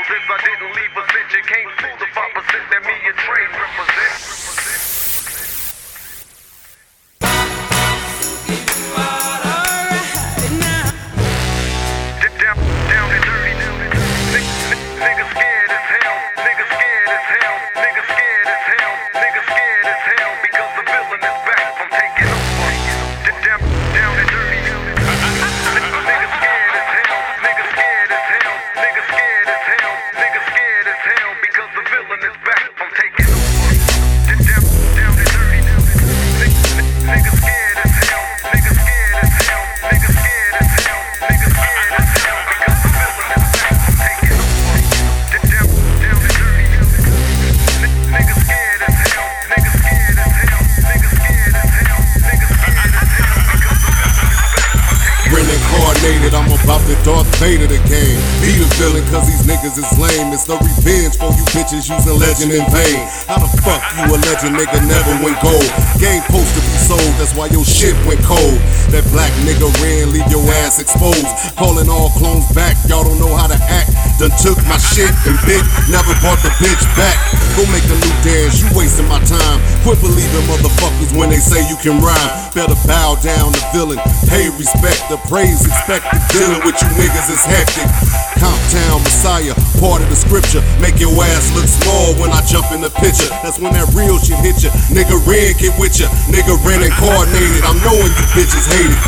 knows this, I didn't leave a cent. You can't fool the 5% that me and Trey represent. Down and dirty, niggas scared as hell, niggas scared as hell, niggas scared as hell, niggas scared as hell because the villain is back from taking over. Down and dirty, niggas scared as hell, niggas scared as hell, niggas scared as hell, niggas scared as hell because the villain is back from taking over. Down and dirty, niggas scared as hell, niggas scared as hell, niggas scared as hell, niggas scared as hell because the villain is back from taking over. Down and dirty, niggas scared as hell, niggas scared as hell, niggas scared as hell, niggas scared as hell because the villain is back from taking over. Reincarnated, I'm about to Darth Vader the game. Be the villain cause these niggas is lame. It's no revenge for you bitches using legend in vain. How the fuck you a legend nigga never went gold? Game supposed to be sold, that's why your shit went cold. That black nigga ran, leave your ass exposed. Calling all clones back, y'all don't know how to act. Done took my shit and bit, never brought the bitch back. Go make a new dance, you wasting my time. Quit believing motherfuckers when they say you can rhyme. Better bow down to villain, pay respect, the praise expected. Dealing with you niggas is hectic. Comptown Messiah, part of the scripture. Make your ass look small when I jump in the picture. That's when that real shit hit ya. Nigga Ren get with ya. Nigga Ren incarnated. I'm knowing you bitches hate it.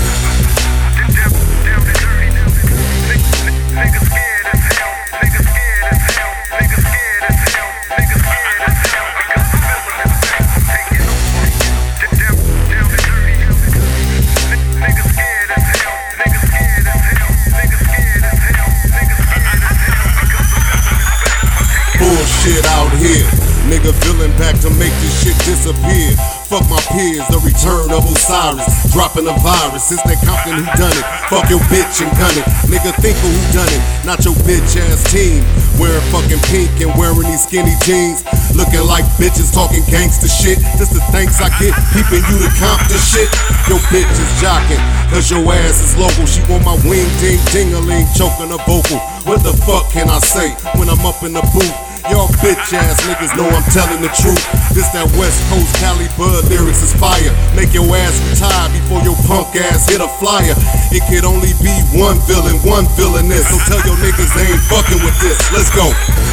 Down and dirty, niggas scared as hell, niggas scared as hell, niggas scared as hell, niggas scared as hell because the villain is back from taking over. Down and dirty, niggas scared as hell, niggas scared as hell, niggas scared as hell, niggas scared as hell because the villain is back from taking over. Bullshit out here. Nigga villain back to make this shit disappear. Fuck my peers, the return of Osiris. Dropping a virus, since they Compton who done it. Fuck your bitch and gun it. Nigga think of who done it, not your bitch ass team. Wearing fucking pink and wearing these skinny jeans. Looking like bitches talking gangster shit. Just the thanks I get, keeping you to Compton shit. Your bitch is jocking, cause your ass is local. She want my wing ding ding-a-ling, choking a vocal. What the fuck can I say when I'm up in the booth? Y'all bitch ass niggas know I'm telling the truth. This that West Coast Cali Bud lyrics is fire. Make your ass retire before your punk ass hit a flyer. It could only be one villain, one villainess. So tell your niggas they ain't fucking with this. Let's go.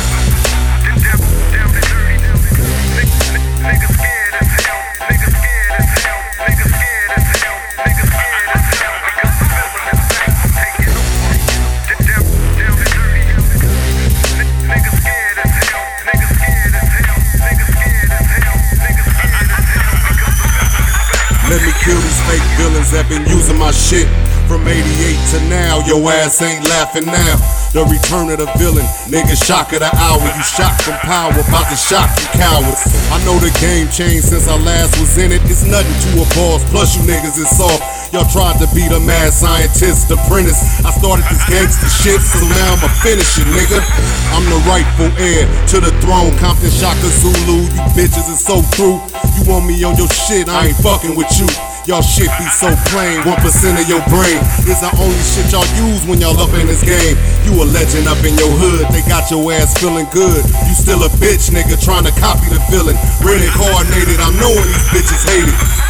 Down and dirty, niggas scared as hell, niggas scared as hell, niggas scared as hell, niggas scared as hell because the villain is back from taking over. Down and dirty, niggas scared as hell, niggas scared as hell, niggas scared as hell, niggas scared as hell because the villain is back. Let me kill these fake villains that been using my shit. From 88 to now, your ass ain't laughing now. The return of the villain, nigga shock of the hour. You shot from power, about to shock you cowards. I know the game changed since I last was in it. It's nothing to a boss, plus you niggas is soft. Y'all tried to be the mad scientist apprentice. I started this gangster shit, so now I'ma finish it, nigga. I'm the rightful heir to the throne, Compton Shaka Zulu. You bitches is so through. You want me on your shit, I ain't fucking with you. Y'all shit be so plain, 1% of your brain is the only shit y'all use when y'all up in this game. You a legend up in your hood, they got your ass feeling good. You still a bitch nigga trying to copy the villain. Reincarnated, I'm knowing these bitches hate it.